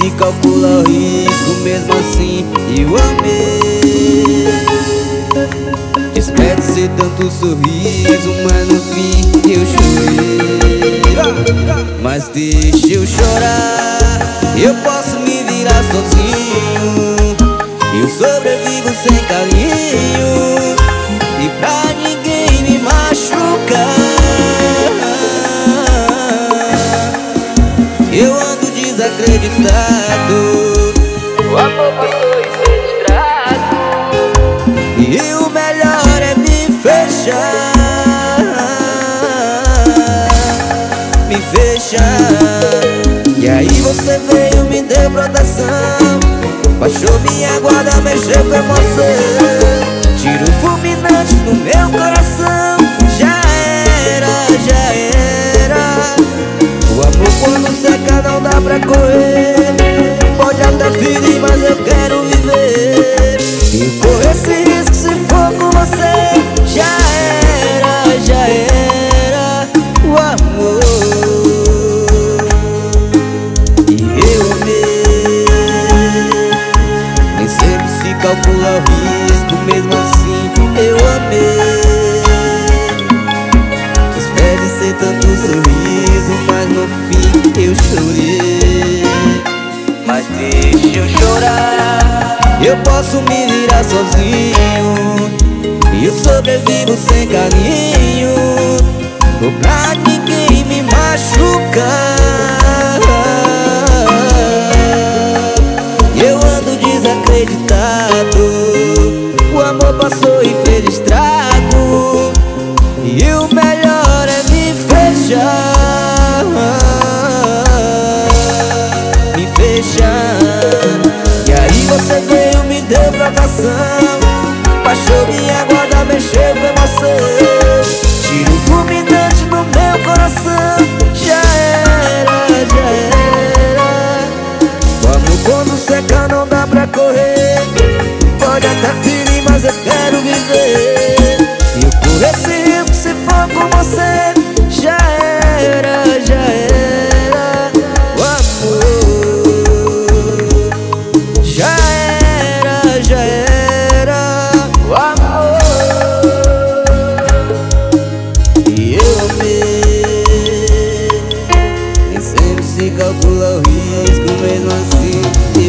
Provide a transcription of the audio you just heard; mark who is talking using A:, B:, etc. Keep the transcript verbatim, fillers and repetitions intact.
A: se calcula o risco, mesmo assim eu amei. Desperdiçei tanto sorriso, mas no fim eu chorei. Mas deixa eu chorar, eu posso me virar sozinho. Eu sobrevivo sem carinho e pra ninguém me machucar. Eu ando desacreditado, o amor passou e fez estrago, e o melhor é me fechar, me fechar. E aí você veio, me deu proteção, baixou minha guarda, mexeu com emoção, tiro fulminante no meu coração. Já era, já era. O amor quando seca não dá pra correr. Pode até ferir, mas eu quero viver e correr esse risco se for com você. Já era, já era o amor. E eu amei. Nem sempre se calcula o risco, mesmo assim eu amei. Desperdicei tanto sorriso, mas no fim eu chorei. Mas deixa eu chorar, eu posso me virar sozinho, e eu sobrevivo sem carinho, ou pra ninguém me machucar. Eu ando desacreditado, o amor passou e fez estrago, e o melhor é me fechar, me fechar. E aí você veio, me deu proteção, baixou minha guarda, mexeu com emoção, tiro fulminante no meu coração. Já era, já era. O amor quando seca não dá pra correr. Pode até ferir, mas eu quero viver e eu corro esse risco se for com você. Já era, já era o amor. Já era, já era o amor. E eu amei. Nem sempre se calcula o risco, mesmo assim